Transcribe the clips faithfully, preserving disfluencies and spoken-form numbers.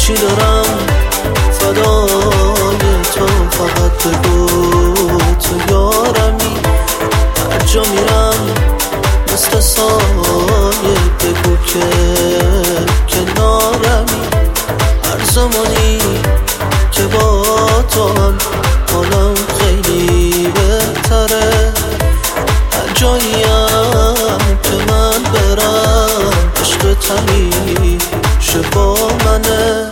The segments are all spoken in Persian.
هرچی دارم فدای تو، فقط بگو تو یارمی. هر جا میرم مثل سایه بگو که کنارمی. هر زمانی که با تو هم حالم خیلی بهتره. هر جاییم که من برم عشق همیشه با منه.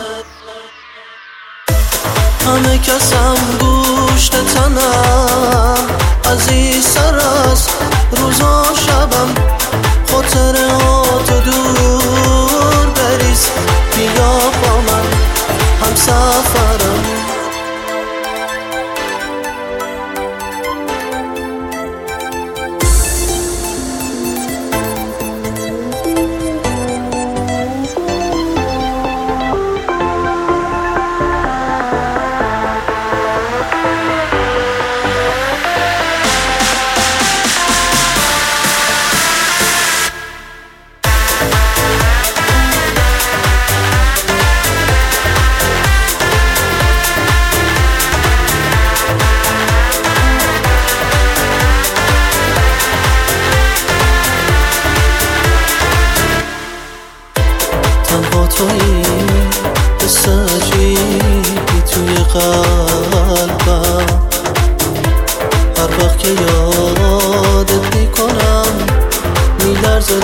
همه کسم گوشت تنم عزیز سر است روزا شبم. خاطراتو دور بریز بیا با من هم سفرم. تنها تویی حس عجیبی توی قلبم. هر وقت که یادت میکنم میلرزه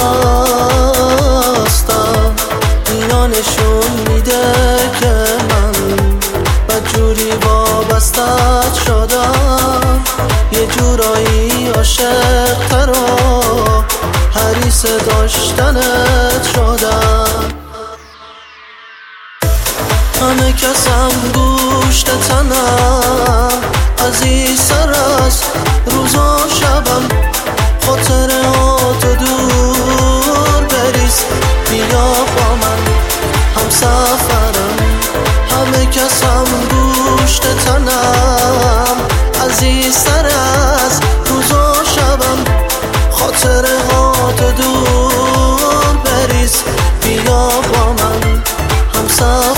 دستم. اینا نشون میده که من بدجوری وابستت شدم. یه جورایی عاشق تر و حریص داشتنت شدم. همه کسم گوشت تنم عزیز سر است روزا شبم. خاطراتو دور بریز بیا با من هم سفرم. همه کسم گوشت تنم عزیز سر است روزا شبم. خاطراتو دور بریز بیا با من هم سفرم.